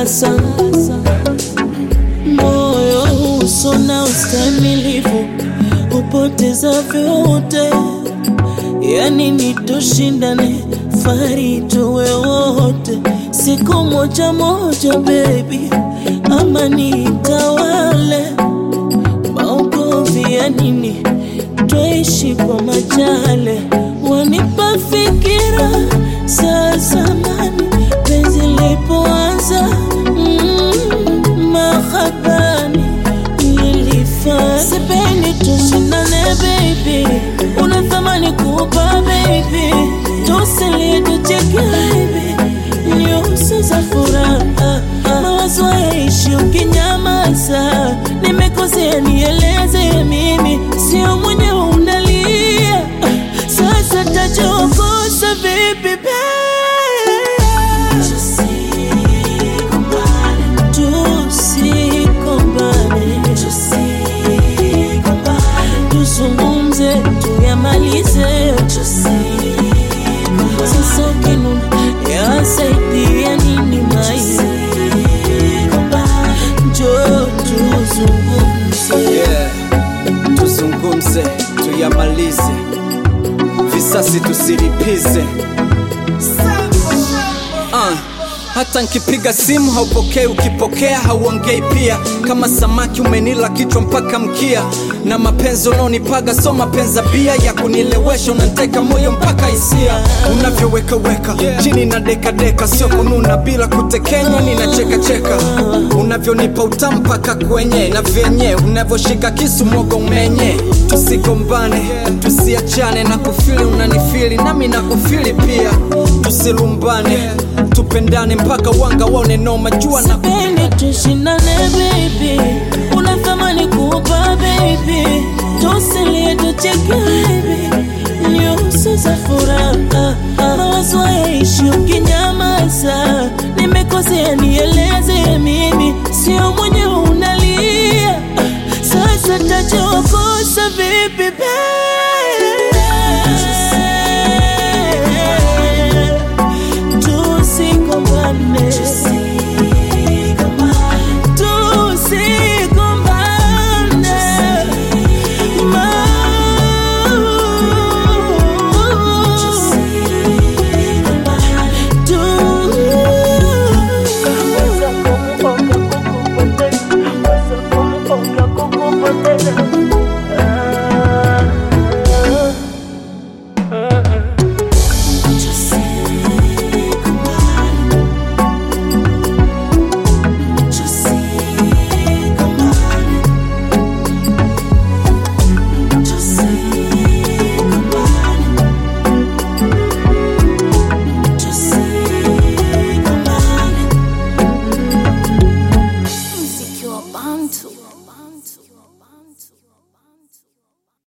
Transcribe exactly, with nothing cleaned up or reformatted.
sasa. Moyo uso na ustamilivu upoteza vyote. Yani nitushindane fari tuwe wote. Siku moja moja baby, ama nitawale. Maukovi ya nini, tuishi kwa majale. Wanipa fikira saa zamani penzi lipoanza. mm, Mahabani nilifanya. Sipendi tushindane baby, unathamani kupa baby. Tusili tucheke baby, nyuso za furaha. Mawazo yaishi ukinyamaza. Nimekosea nieleze mimi, sio mwenye unalia. Sasa tachokosa vipi baby? Tusikombane, tuzungumze tuyamalize. Sasa ukinuna yasaidia nini maisha? Njoo tuzungumze. Yeah, tuzungumze tuyamalize. Visasi tusilipize. uh. Hata nkipiga simu haupokei, ukipokea hauongei pia. Kama samaki umenila kichwa mpaka mkia. Na mapenzi unaonipaga so mapenza bia. Ya kunilewesha unanteka moyo mpaka hisia. Unavyoweka weka chini na deka deka, sio kununa bila kutekenya, ninacheka cheka. Unavyonipa utamu mpaka kwenye na vyenye. Unavyoshika kisu mwogo umenye. Tusigombane, tusiachane, na kufili unanifili nami na kufili pia. Tusilumbane, tupendane mpaka wanga waone noma jua na sipendi tushindane baby, unathamani kupa baby. Tusilie tucheke baby, nyuso za furaha. Mawazo yaishi ukinyamaza. Nimekosea nieleze mimi, sio mwenye unalia. Sasa tachokosa vipi baby? Tusikombane,